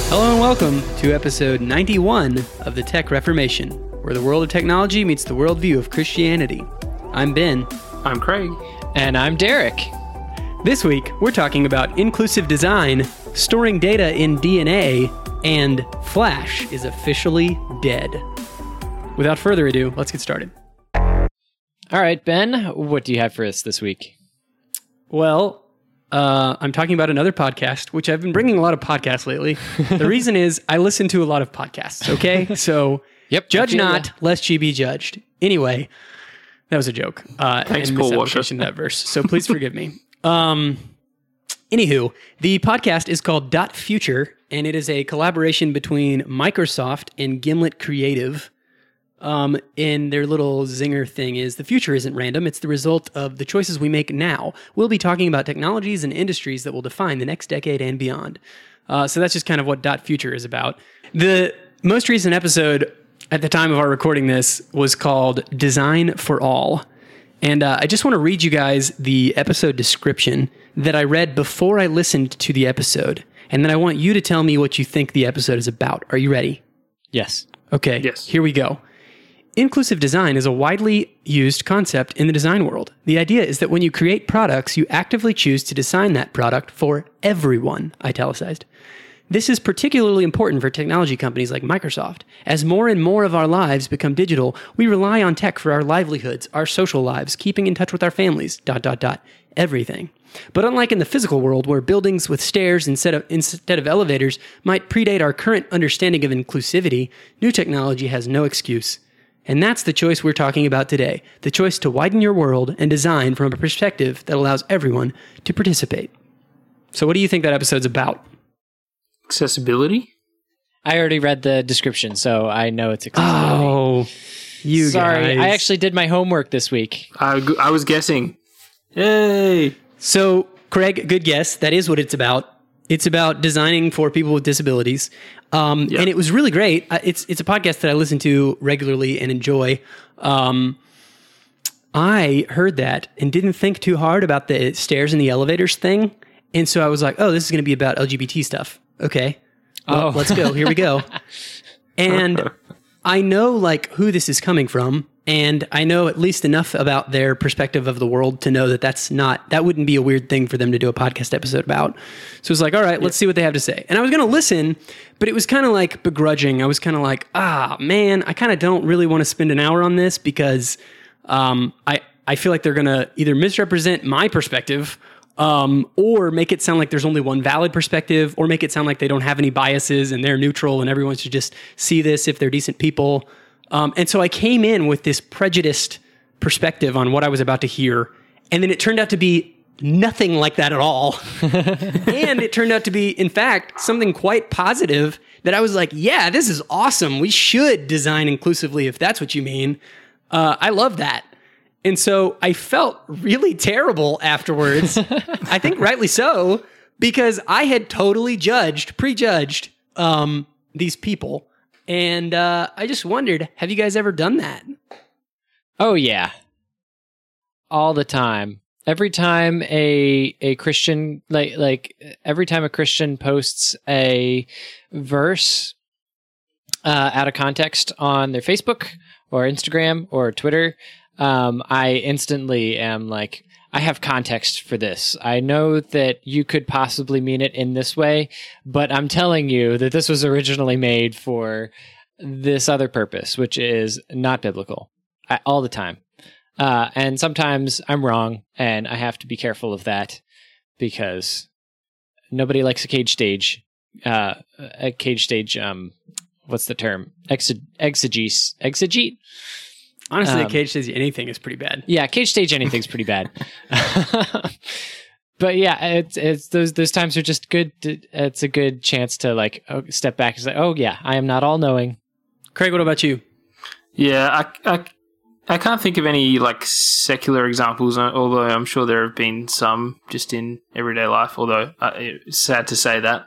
Hello and welcome to episode 91 of the Tech Reformation, where the world of technology meets the worldview of Christianity. I'm Ben. I'm Craig. And I'm Derek. This week, we're talking about inclusive design, storing data in DNA, and Flash is officially dead. Without further ado, let's get started. All right, Ben, what do you have for us this week? Well, I'm talking about another podcast, which I've been bringing a lot of podcasts lately. The reason is I listen to a lot of podcasts, okay? So judge not, lest ye be judged. Anyway, that was a joke. Thanks, Paul Washer. That verse, so please forgive me. Anywho, the podcast is called Dot Future, and it is a collaboration between Microsoft and Gimlet Creative. And their little zinger thing is the future isn't random. It's the result of the choices we make now. We'll be talking about technologies and industries that will define the next decade and beyond. So that's just kind of what Dot Future is about. The most recent episode at the time of our recording this was called Design for All. And I just want to read you guys the episode description that I read before I listened to the episode. And then I want you to tell me what you think the episode is about. Are you ready? Yes. Okay. Yes. Here we go. Inclusive design is a widely used concept in the design world. The idea is that when you create products, you actively choose to design that product for everyone, italicized. This is particularly important for technology companies like Microsoft. As more and more of our lives become digital, we rely on tech for our livelihoods, our social lives, keeping in touch with our families, ... everything. But unlike in the physical world, where buildings with stairs instead of elevators might predate our current understanding of inclusivity, new technology has no excuse. And that's the choice we're talking about today, the choice to widen your world and design from a perspective that allows everyone to participate. So what do you think that episode's about? Accessibility? I already read the description, so I know it's accessibility. Oh, you Sorry, guys. I actually did my homework this week. I was guessing. Yay! So, Craig, good guess. That is what it's about. It's about designing for people with disabilities. And it was really great. It's a podcast that I listen to regularly and enjoy. I heard that and didn't think too hard about the stairs and the elevators thing. And so I was like, oh, this is going to be about LGBT stuff. Okay. Well, let's go. Here we go. And I know like who this is coming from. And I know at least enough about their perspective of the world to know that that wouldn't be a weird thing for them to do a podcast episode about. So it's like, all right, let's see what they have to say. And I was going to listen, but it was kind of like begrudging. I was kind of like, man, I kind of don't really want to spend an hour on this because I feel like they're going to either misrepresent my perspective or make it sound like there's only one valid perspective, or make it sound like they don't have any biases and they're neutral and everyone should just see this if they're decent people. And so I came in with this prejudiced perspective on what I was about to hear, and then it turned out to be nothing like that at all. And it turned out to be, in fact, something quite positive that I was like, yeah, this is awesome. We should design inclusively if that's what you mean. I love that. And so I felt really terrible afterwards. I think rightly so, because I had totally prejudged these people. And I just wondered, have you guys ever done that? Oh, yeah. All the time. Every time a Christian, like every time a Christian posts a verse out of context on their Facebook or Instagram or Twitter, I instantly am like, I have context for this. I know that you could possibly mean it in this way, but I'm telling you that this was originally made for this other purpose, which is not biblical, all the time. And sometimes I'm wrong, and I have to be careful of that because nobody likes a cage stage. What's the term? Exegete? Honestly, a cage stage anything is pretty bad. Yeah, cage stage anything's pretty bad. But yeah, it's those times are just good. It's a good chance to like step back and say, "Oh yeah, I am not all knowing." Craig, what about you? Yeah, I can't think of any like secular examples, although I'm sure there have been some just in everyday life. Although it's sad to say that.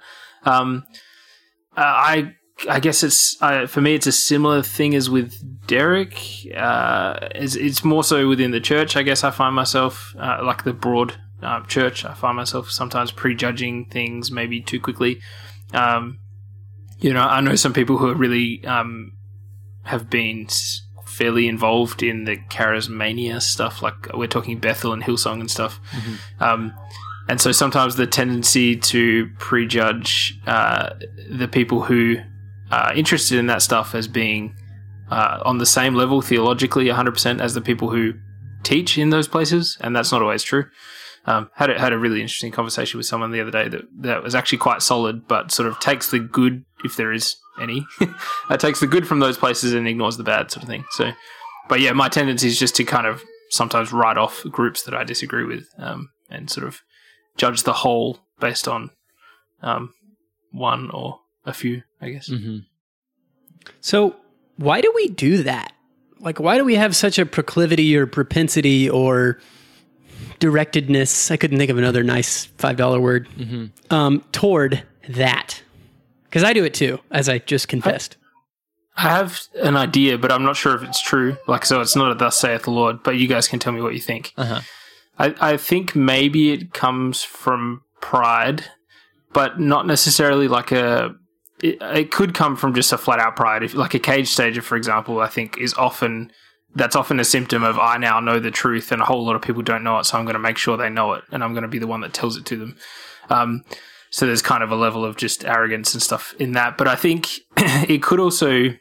I guess it's for me. It's a similar thing as with Derek. It's more so within the church. I guess I find myself like the broad church. I find myself sometimes prejudging things maybe too quickly. I know some people who are really have been fairly involved in the charismania stuff, like we're talking Bethel and Hillsong and stuff. And so sometimes the tendency to prejudge the people who are interested in that stuff as being on the same level theologically 100% as the people who teach in those places, and that's not always true. Had a really interesting conversation with someone the other day that was actually quite solid, but sort of takes the good, if there is any, takes the good from those places and ignores the bad sort of thing. So, but yeah, my tendency is just to kind of sometimes write off groups that I disagree with, and sort of judge the whole based on one or a few, I guess. Mm-hmm. So why do we do that? Like, why do we have such a proclivity or propensity or directedness? I couldn't think of another nice $5 word toward that. Because I do it too, as I just confessed. I have an idea, but I'm not sure if it's true. Like, so it's not a thus saith the Lord, but you guys can tell me what you think. I think maybe it comes from pride, but not necessarily like it could come from just a flat out pride. If like a cage stager, for example, I think that's often a symptom of I now know the truth and a whole lot of people don't know it, so I'm going to make sure they know it, and I'm going to be the one that tells it to them. So there's kind of a level of just arrogance and stuff in that. But I think it could also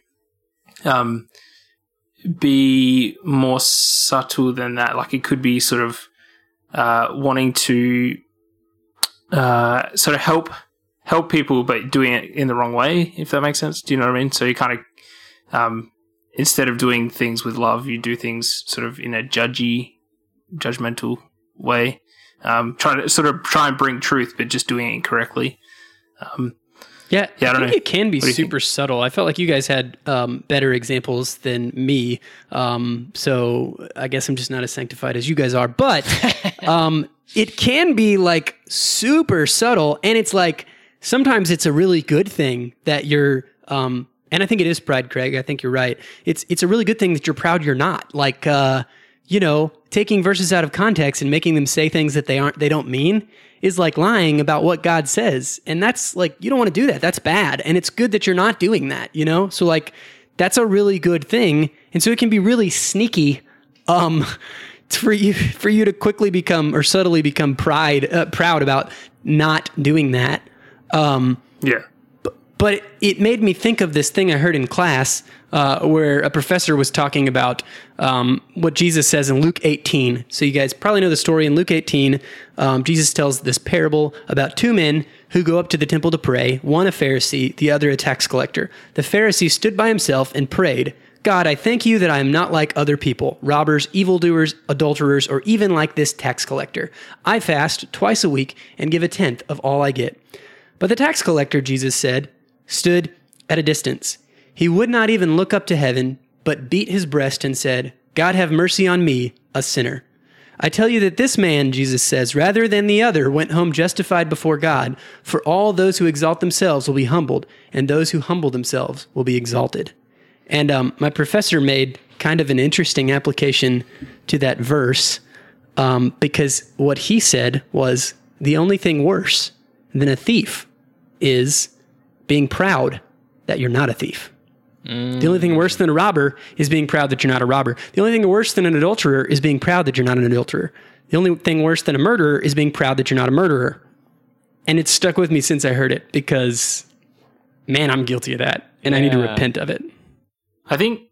be more subtle than that. Like it could be sort of wanting to sort of help people, but doing it in the wrong way, if that makes sense. Do you know what I mean? So you kind of, instead of doing things with love, you do things sort of in a judgmental way. Try and bring truth, but just doing it incorrectly. I think it can be super subtle. I felt like you guys had better examples than me. So I guess I'm just not as sanctified as you guys are. But it can be like super subtle. And it's like sometimes it's a really good thing that you're and I think it is pride, Craig. I think you're right. It's a really good thing that you're proud you're not. Like taking verses out of context and making them say things that they don't mean is like lying about what God says. And that's like, you don't want to do that. That's bad. And it's good that you're not doing that, So like, that's a really good thing. And so it can be really sneaky, for you to quickly become or subtly become proud about not doing that. But it made me think of this thing I heard in class where a professor was talking about what Jesus says in Luke 18. So you guys probably know the story. In Luke 18, Jesus tells this parable about two men who go up to the temple to pray, one a Pharisee, the other a tax collector. The Pharisee stood by himself and prayed, God, I thank you that I am not like other people, robbers, evildoers, adulterers, or even like this tax collector. I fast twice a week and give 1/10 of all I get. But the tax collector, Jesus said, stood at a distance. He would not even look up to heaven, but beat his breast and said, God have mercy on me, a sinner. I tell you that this man, Jesus says, rather than the other, went home justified before God. For all those who exalt themselves will be humbled, and those who humble themselves will be exalted. And my professor made kind of an interesting application to that verse, because what he said was the only thing worse than a thief is being proud that you're not a thief. The only thing worse than a robber is being proud that you're not a robber. The only thing worse than an adulterer is being proud that you're not an adulterer. The only thing worse than a murderer is being proud that you're not a murderer. And it's stuck with me since I heard it because, man, I'm guilty of that. And I need to repent of it. I think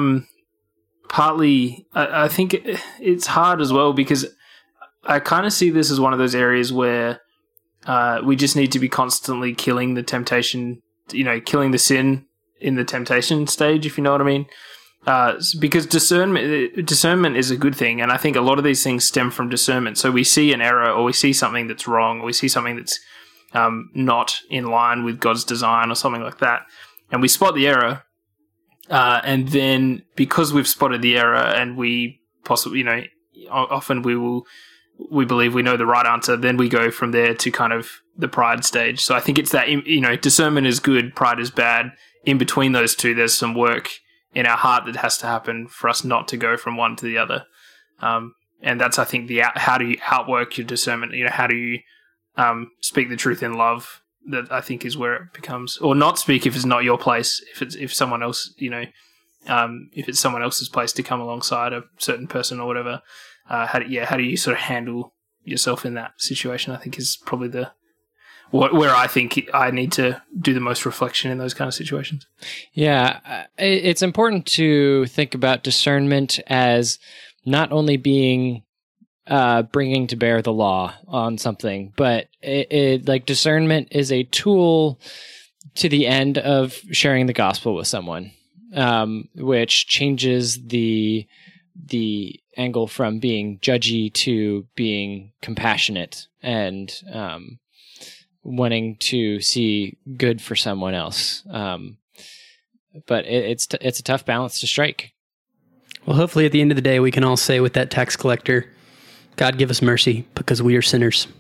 partly, I think it's hard as well because I kind of see this as one of those areas where we just need to be constantly killing the temptation, killing the sin in the temptation stage, if you know what I mean. Because discernment is a good thing, and I think a lot of these things stem from discernment. So we see an error, or we see something that's wrong, or we see something that's not in line with God's design, or something like that, and we spot the error. And then because we've spotted the error, and we possibly, often we believe we know the right answer, then we go from there to kind of the pride stage. So I think it's that, discernment is good, pride is bad. In between those two, there's some work in our heart that has to happen for us not to go from one to the other. And that's, I think, how do you outwork your discernment? How do you speak the truth in love that I think is where it becomes, or not speak if it's not your place. If someone else, if it's someone else's place to come alongside a certain person or whatever. How do you sort of handle yourself in that situation? I think is probably where I think I need to do the most reflection in those kind of situations. Yeah, it's important to think about discernment as not only being bringing to bear the law on something, but like discernment is a tool to the end of sharing the gospel with someone, which changes the angle from being judgy to being compassionate and wanting to see good for someone else. But it's a tough balance to strike. Well, hopefully at the end of the day, we can all say with that tax collector, God give us mercy because we are sinners.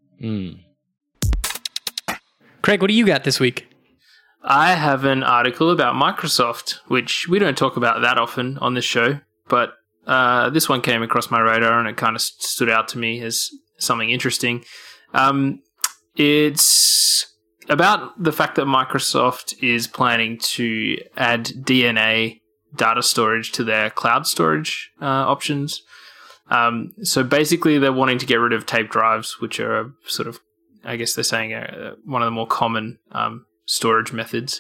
Craig, what do you got this week? I have an article about Microsoft, which we don't talk about that often on this show, but this one came across my radar and it kind of stood out to me as something interesting. It's about the fact that Microsoft is planning to add DNA data storage to their cloud storage options. So basically, they're wanting to get rid of tape drives, which are sort of, I guess they're saying, one of the more common storage methods.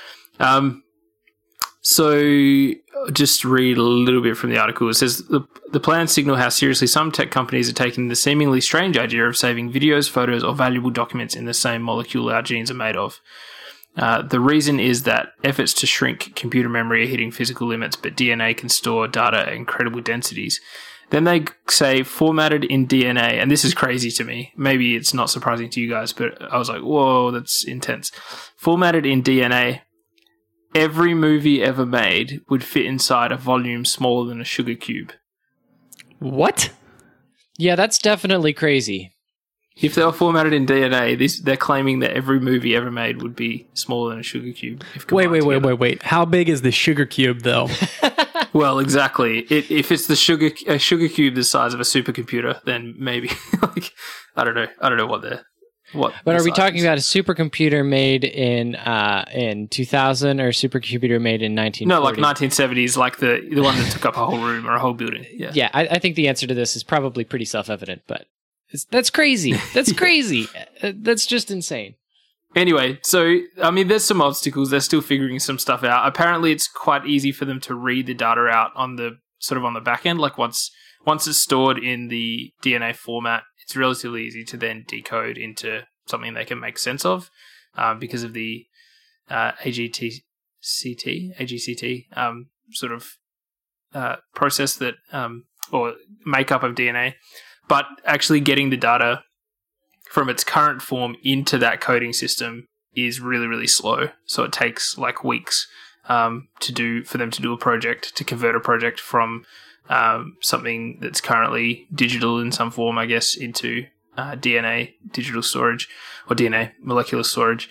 So just read a little bit from the article. It says, the plans signal how seriously some tech companies are taking the seemingly strange idea of saving videos, photos, or valuable documents in the same molecule our genes are made of. The reason is that efforts to shrink computer memory are hitting physical limits, but DNA can store data at incredible densities. Then they say formatted in DNA, and this is crazy to me. Maybe it's not surprising to you guys, but I was like, whoa, that's intense. Formatted in DNA, every movie ever made would fit inside a volume smaller than a sugar cube. What? Yeah, that's definitely crazy. If they were formatted in DNA, they're claiming that every movie ever made would be smaller than a sugar cube. Wait. How big is the sugar cube, though? Well, exactly. If it's a sugar cube the size of a supercomputer, then maybe I don't know what they're. But are we talking about a supercomputer made in 2000 or a supercomputer made in 1940? No, like 1970s, like the one that took up a whole room or a whole building. Yeah. I think the answer to this is probably pretty self-evident, but that's crazy. That's crazy. That's just insane. Anyway, so, I mean, there's some obstacles. They're still figuring some stuff out. Apparently, it's quite easy for them to read the data out on the back end. Like, once it's stored in the DNA format, it's relatively easy to then decode into something they can make sense of because of the AGCT sort of process that, or makeup of DNA. But actually getting the data from its current form into that coding system is really, really slow. So it takes like weeks for them to do a project, to convert a project from something that's currently digital in some form, I guess, into DNA digital storage or DNA molecular storage.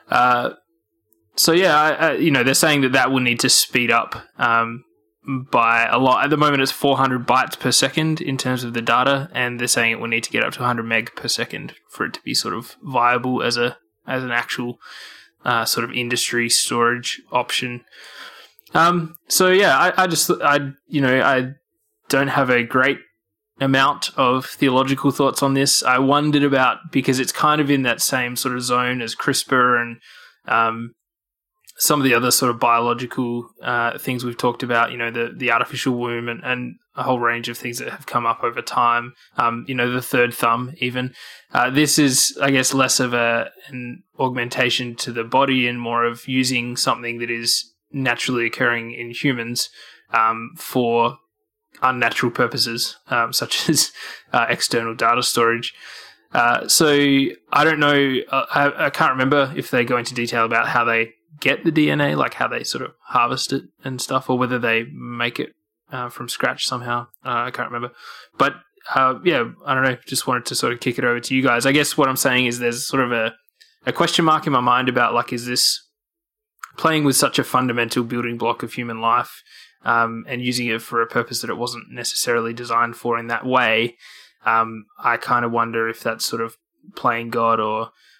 So yeah, they're saying that will need to speed up by a lot. At the moment, it's 400 bytes per second in terms of the data, and they're saying it will need to get up to 100 meg per second for it to be sort of viable as an actual sort of industry storage option. So yeah, I don't have a great amount of theological thoughts on this. I wondered about, because it's kind of in that same sort of zone as CRISPR and some of the other sort of biological things we've talked about, the artificial womb and a whole range of things that have come up over time, the third thumb even. This is, I guess, less of an augmentation to the body and more of using something that is naturally occurring in humans for unnatural purposes, such as external data storage. So I don't know, I can't remember if they go into detail about how they get the DNA, like how they sort of harvest it and stuff, or whether they make it from scratch somehow. I can't remember. But yeah, I don't know, just wanted to sort of kick it over to you guys. I guess what I'm saying is there's sort of a question mark in my mind about, like, is this playing with such a fundamental building block of human life and using it for a purpose that it wasn't necessarily designed for in that way? I kind of wonder if that's sort of playing God or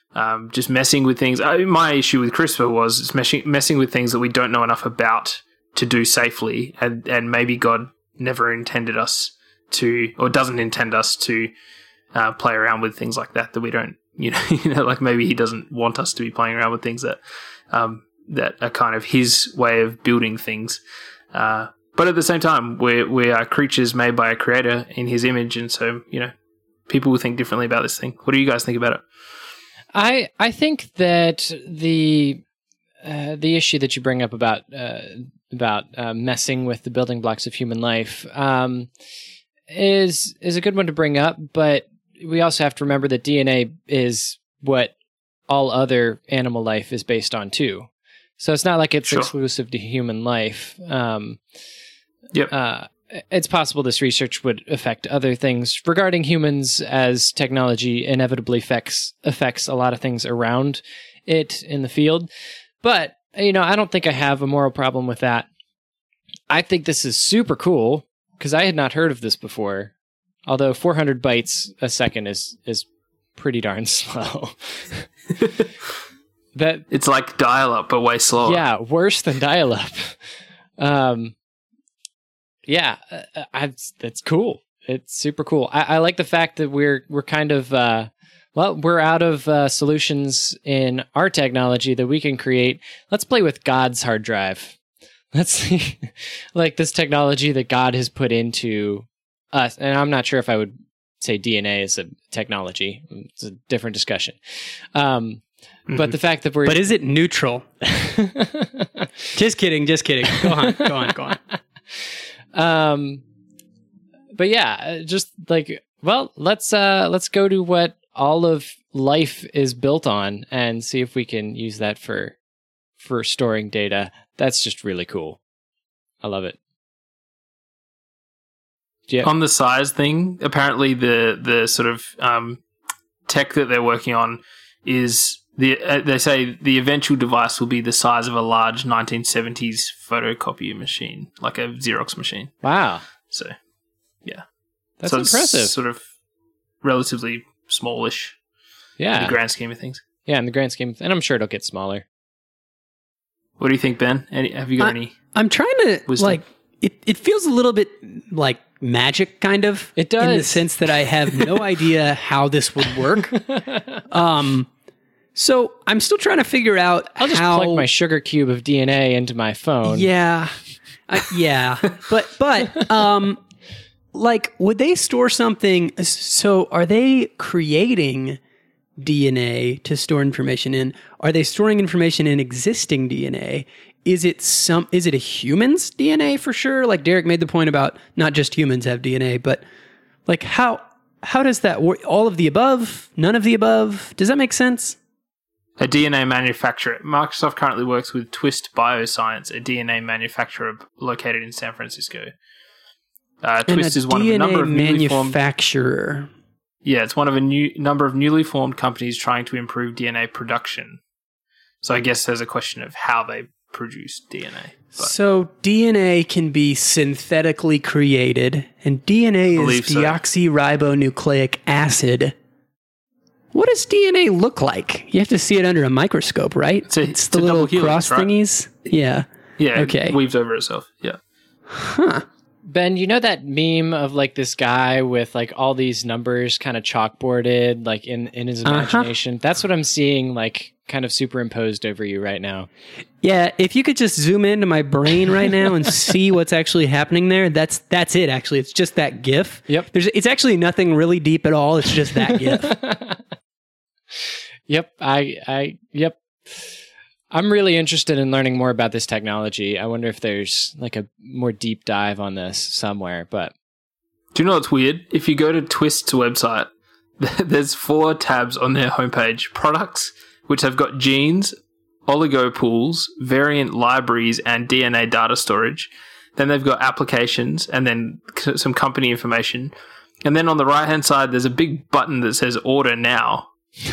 just messing with things. My issue with CRISPR was it's messing with things that we don't know enough about to do safely, and maybe God never intended us to, or doesn't intend us to play around with things like that we don't, like maybe he doesn't want us to be playing around with things that that are kind of his way of building things. But at the same time, we are creatures made by a creator in his image, and so, people will think differently about this thing. What do you guys think about it? I think that the issue that you bring up about messing with the building blocks of human life is a good one to bring up, but we also have to remember that DNA is what all other animal life is based on too. So it's not like it's exclusive to human life. It's possible this research would affect other things regarding humans, as technology inevitably affects a lot of things around it in the field. But, I don't think I have a moral problem with that. I think this is super cool because I had not heard of this before. Although 400 bytes a second is pretty darn slow. That it's like dial-up, but way slower. Yeah, worse than dial-up. That's cool. It's super cool. I like the fact that we're kind of we're out of solutions in our technology that we can create. Let's play with God's hard drive. Let's see, like this technology that God has put into us. And I'm not sure if I would say DNA is a technology. It's a different discussion. But the fact that But is it neutral? Just kidding. Go on. But yeah, just like, well, let's go to what all of life is built on and see if we can use that for storing data. That's just really cool. I love it. Yeah. On the size thing, apparently the sort of tech that they're working on is they say the eventual device will be the size of a large 1970s photocopier machine, like a Xerox machine. Wow. So, yeah. That's impressive. It's sort of relatively smallish. Yeah. In the grand scheme of things. Yeah, in the grand scheme. And I'm sure it'll get smaller. What do you think, Ben? Have you got any I'm trying to, wisdom? It feels a little bit like magic, kind of. It does. In the sense that I have no idea how this would work. So I'm still trying to figure out I'll just plug my sugar cube of DNA into my phone. Yeah. But like, would they store something? So are they creating DNA to store information in? Are they storing information in existing DNA? Is it a human's DNA for sure? Like Derek made the point about not just humans have DNA, but like how does that work? All of the above? None of the above? Does that make sense? A DNA manufacturer. Microsoft currently works with Twist Bioscience, a DNA manufacturer located in San Francisco. Twist is one of a number of newly formed manufacturer. Yeah, it's one of a number of newly formed companies trying to improve DNA production. So I guess there's a question of how they produce DNA. So DNA can be synthetically created, and DNA is deoxyribonucleic acid. What does DNA look like? You have to see it under a microscope, right? It's the little cross thingies? Yeah. Yeah, okay. It weaves over itself. Yeah. Huh. Ben, you know that meme of like this guy with like all these numbers kind of chalkboarded like in his imagination? That's what I'm seeing like kind of superimposed over you right now. Yeah, if you could just zoom into my brain right now and see what's actually happening there, that's it actually. It's just that GIF. Yep. It's actually nothing really deep at all. It's just that GIF. Yep. Yep. I'm really interested in learning more about this technology. I wonder if there's like a more deep dive on this somewhere, but do you know what's weird? If you go to Twist's website, there's 4 tabs on their homepage. Products, which have got genes, oligo pools, variant libraries, and DNA data storage. Then they've got applications and then some company information. And then on the right-hand side, there's a big button that says order now.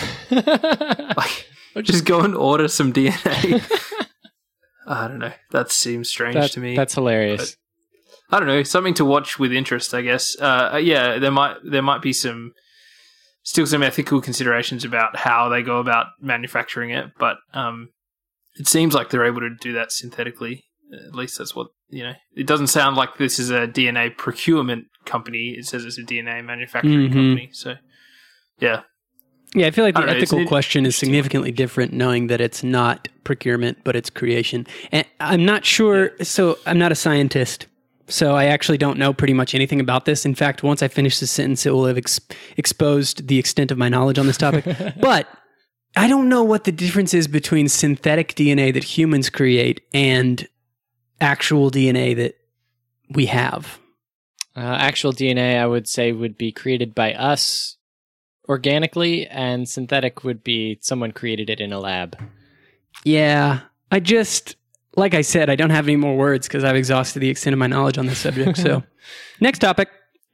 Just go and order some DNA. I don't know. That seems strange to me. That's hilarious. But, I don't know. Something to watch with interest, I guess. Yeah, there might be some still some ethical considerations about how they go about manufacturing it, but it seems like they're able to do that synthetically. At least that's what, it doesn't sound like this is a DNA procurement company. It says it's a DNA manufacturing company. So, yeah. Yeah, I feel like the ethical question is significantly different knowing that it's not procurement, but it's creation. And I'm not sure, so I'm not a scientist, so I actually don't know pretty much anything about this. In fact, once I finish this sentence, it will have exposed the extent of my knowledge on this topic. But I don't know what the difference is between synthetic DNA that humans create and actual DNA that we have. Actual DNA, I would say, would be created by us organically, and synthetic would be someone created it in a lab. Yeah, like I said, I don't have any more words because I've exhausted the extent of my knowledge on this subject. So, next topic.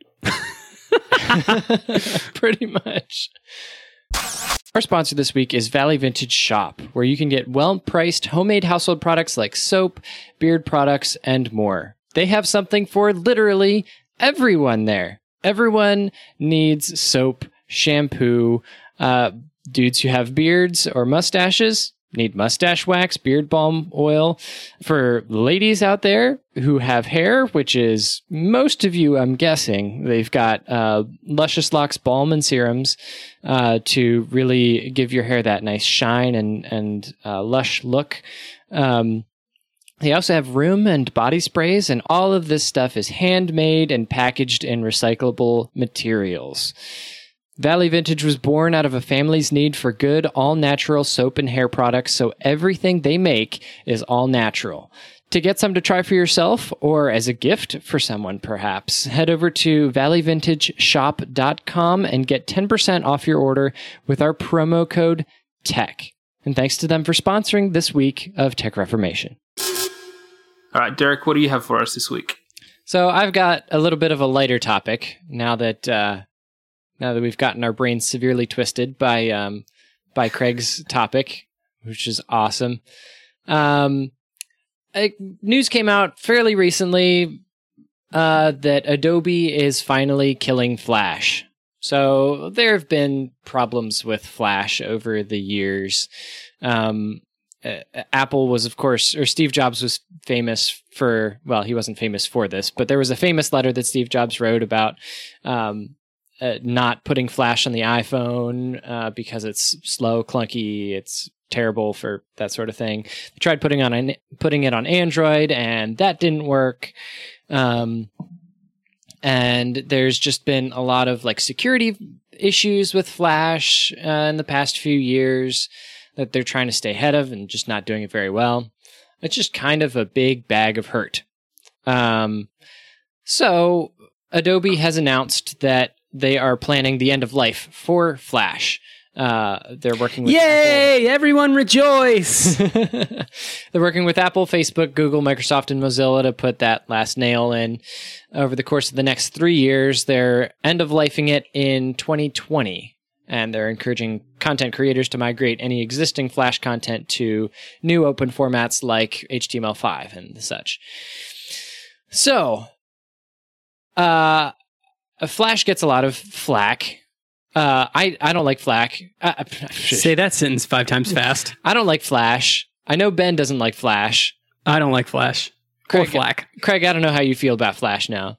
Pretty much. Our sponsor this week is Valley Vintage Shop, where you can get well-priced homemade household products like soap, beard products, and more. They have something for literally everyone there. Everyone needs soap, shampoo. Dudes who have beards or mustaches need mustache wax, beard balm oil. For ladies out there who have hair, which is most of you, I'm guessing, they've got Luscious Locks balm and serums to really give your hair that nice shine and lush look. They also have room and body sprays, and all of this stuff is handmade and packaged in recyclable materials. Valley Vintage was born out of a family's need for good, all-natural soap and hair products, so everything they make is all natural. To get some to try for yourself, or as a gift for someone perhaps, head over to valleyvintageshop.com and get 10% off your order with our promo code TECH. And thanks to them for sponsoring this week of Tech Reformation. All right, Derek, what do you have for us this week? So I've got a little bit of a lighter topic now that we've gotten our brains severely twisted by Craig's topic, which is awesome. News came out fairly recently that Adobe is finally killing Flash. So there have been problems with Flash over the years. Apple was, of course, or Steve Jobs was famous for, well, he wasn't famous for this, but there was a famous letter that Steve Jobs wrote about not putting Flash on the iPhone because it's slow, clunky, it's terrible for that sort of thing. They tried putting it on Android, and that didn't work. And there's just been a lot of security issues with Flash in the past few years that they're trying to stay ahead of and just not doing it very well. It's just kind of a big bag of hurt. So Adobe has announced that they are planning the end of life for Flash. They're working with Yay! Apple. Everyone rejoice! They're working with Apple, Facebook, Google, Microsoft, and Mozilla to put that last nail in. Over the course of the next 3 years, they're end-of-lifing it in 2020. And they're encouraging content creators to migrate any existing Flash content to new open formats like HTML5 and such. So, Flash gets a lot of flack. I don't like flack. Say that sentence 5 times fast. I don't like Flash. I know Ben doesn't like Flash. I don't like Flash. Or flack. Craig, I don't know how you feel about Flash now.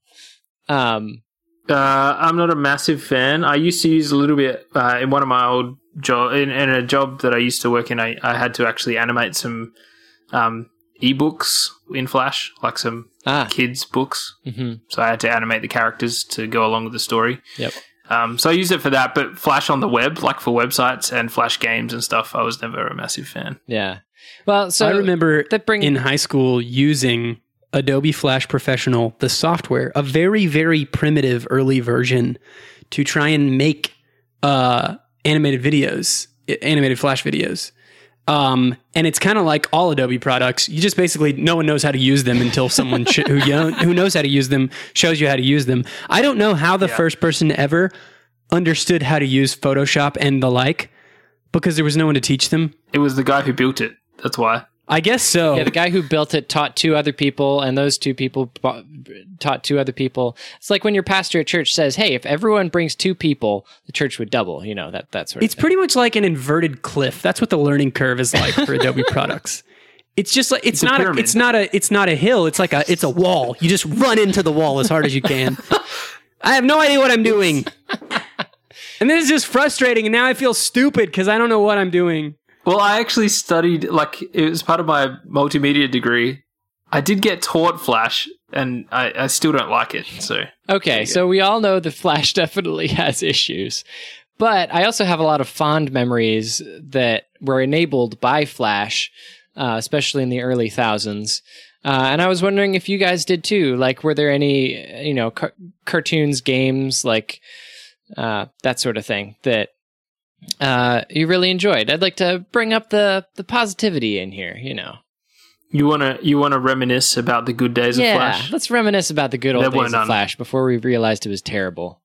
I'm not a massive fan. I used to use a little bit in one of my old jobs. In a job that I used to work in, I had to actually animate some ebooks in Flash, like some kids' books. Mm-hmm. So I had to animate the characters to go along with the story. Yep. So I used it for that, but Flash on the web, like for websites and Flash games and stuff, I was never a massive fan. Yeah. Well, so I remember in high school using Adobe Flash Professional, the software, a very, very primitive early version to try and make animated Flash videos. And it's kind of like all Adobe products. You just basically, no one knows how to use them until someone who knows how to use them shows you how to use them. I don't know how the first person ever understood how to use Photoshop and the like, because there was no one to teach them. It was the guy who built it. That's why. I guess so. Yeah, the guy who built it taught 2 other people, and those 2 people taught 2 other people. It's like when your pastor at church says, "Hey, if everyone brings 2 people, the church would double." You know, that sort of It's thing. pretty much like an inverted cliff. That's what the learning curve is like for Adobe products. It's just like it's not a hill. It's like it's a wall. You just run into the wall as hard as you can. I have no idea what I'm doing, and this is just frustrating. And now I feel stupid because I don't know what I'm doing. Well, I actually studied, like, it was part of my multimedia degree. I did get taught Flash, and I still don't like it. So Okay, so we all know the Flash definitely has issues. But I also have a lot of fond memories that were enabled by Flash, especially in the early thousands. And I was wondering if you guys did too. Like, were there any, cartoons, games, like that sort of thing that you really enjoyed? I'd like to bring up the positivity in here, You wanna reminisce about the good days of Flash? Yeah, let's reminisce about the good old days of Flash before we realized it was terrible.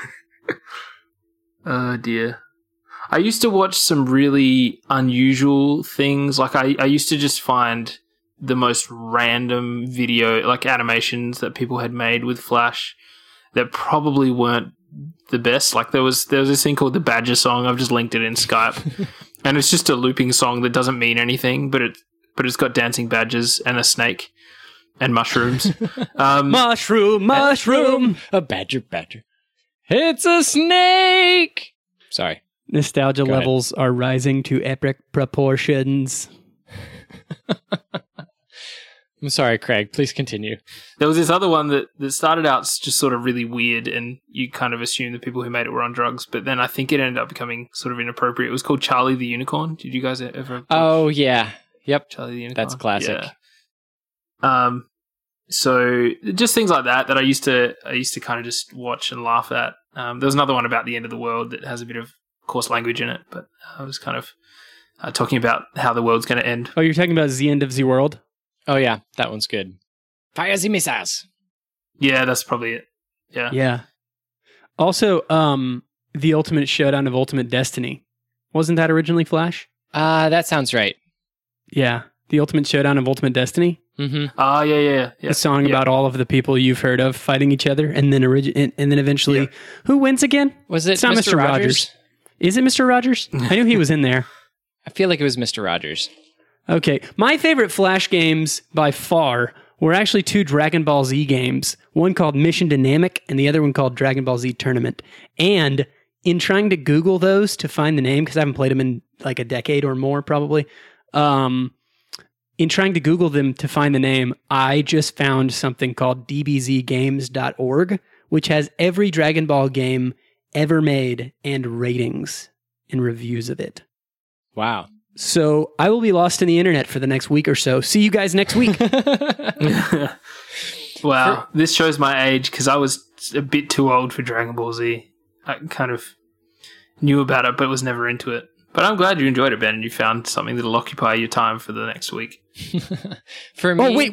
Oh dear. I used to watch some really unusual things. Like I used to just find the most random video, like animations that people had made with Flash that probably weren't the best. Like there was this thing called the Badger song. I've just linked it in Skype. And it's just a looping song that doesn't mean anything, but it's got dancing badgers and a snake and mushrooms. Mushroom. A badger. It's a snake! Sorry. Nostalgia levels are rising to epic proportions. I'm sorry, Craig. Please continue. There was this other one that started out just sort of really weird, and you kind of assume the people who made it were on drugs, but then I think it ended up becoming sort of inappropriate. It was called Charlie the Unicorn. Did you guys ever? Oh, yeah. Yep. Charlie the Unicorn. That's classic. Yeah. So just things like that I used to kind of just watch and laugh at. There was another one about the end of the world that has a bit of coarse language in it, but I was kind of talking about how the world's going to end. Oh, you're talking about the end of the world? Oh, yeah. That one's good. Fire the missiles. Yeah, that's probably it. Yeah. Yeah. Also, the Ultimate Showdown of Ultimate Destiny. Wasn't that originally Flash? That sounds right. Yeah. The Ultimate Showdown of Ultimate Destiny. Mm-hmm. Yeah. The song about all of the people you've heard of fighting each other, and then eventually, who wins again? Was it It's not Mr. Rogers? Is it Mr. Rogers? I knew he was in there. I feel like it was Mr. Rogers. Okay. My favorite Flash games by far were actually 2 Dragon Ball Z games. One called Mission Dynamic and the other one called Dragon Ball Z Tournament. And in trying to Google those to find the name, because I haven't played them in like a decade or more probably, in trying to Google them to find the name, I just found something called dbzgames.org, which has every Dragon Ball game ever made and ratings and reviews of it. Wow. So I will be lost in the internet for the next week or so. See you guys next week. Wow. This shows my age because I was a bit too old for Dragon Ball Z. I kind of knew about it, but was never into it. But I'm glad you enjoyed it, Ben, and you found something that'll occupy your time for the next week. For me... Oh, wait.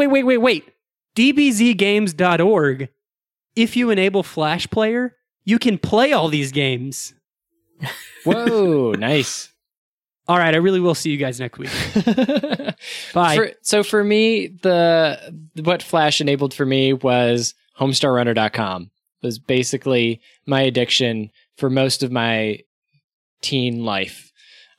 dbzgames.org. If you enable Flash Player, you can play all these games. Whoa, nice. All right, I really will see you guys next week. Bye. So for me, what Flash enabled for me was HomestarRunner.com. It was basically my addiction for most of my teen life.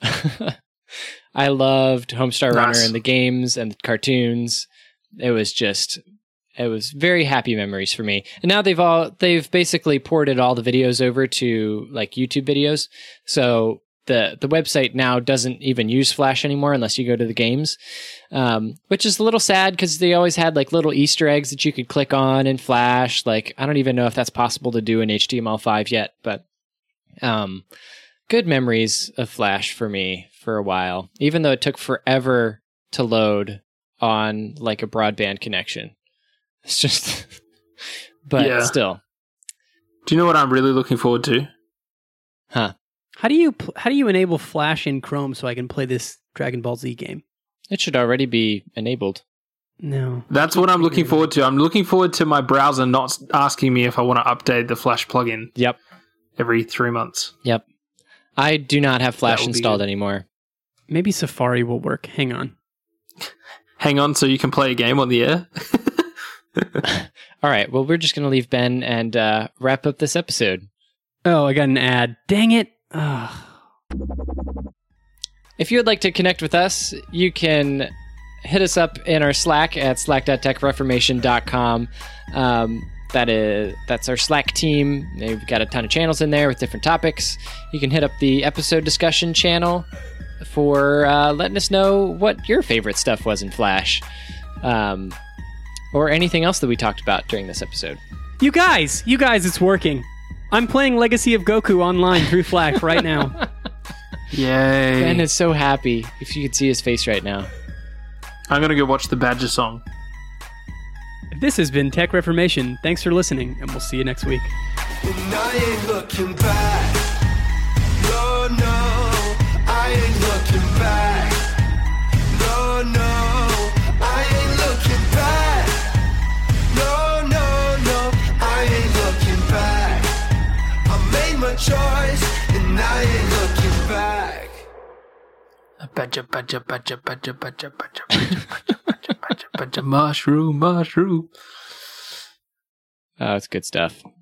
I loved Homestar Runner and the games and the cartoons. It was very happy memories for me. And now they've basically ported all the videos over to like YouTube videos. So the website now doesn't even use Flash anymore unless you go to the games, which is a little sad because they always had like little Easter eggs that you could click on in Flash. Like, I don't even know if that's possible to do in HTML5 yet, but good memories of Flash for me for a while, even though it took forever to load on like a broadband connection. It's just, but still. Do you know what I'm really looking forward to? Huh. How do you enable Flash in Chrome so I can play this Dragon Ball Z game? It should already be enabled. No. That's what I'm looking forward to. I'm looking forward to my browser not asking me if I want to update the Flash plugin. Yep. Every 3 months. Yep. I do not have Flash installed anymore. Maybe Safari will work. Hang on. hang on so you can play a game on the air? All right. Well, we're just going to leave Ben and wrap up this episode. Oh, I got an ad. Dang it. If you would like to connect with us, you can hit us up in our Slack at slack.techreformation.com. That's our Slack team. They've got a ton of channels in there with different topics. You can hit up the episode discussion channel for letting us know what your favorite stuff was in Flash, or anything else that we talked about during this episode. You guys, it's working. I'm playing Legacy of Goku online through Flash right now. Yay. Ben is so happy. If you could see his face right now. I'm going to go watch the Badger song. This has been Tech Reformation. Thanks for listening, and we'll see you next week. And I ain't looking back. No, I ain't looking back. No, I ain't looking back. No, I ain't looking back. I made my choice, and I ain't looking back. Mushroom. Oh, it's good stuff.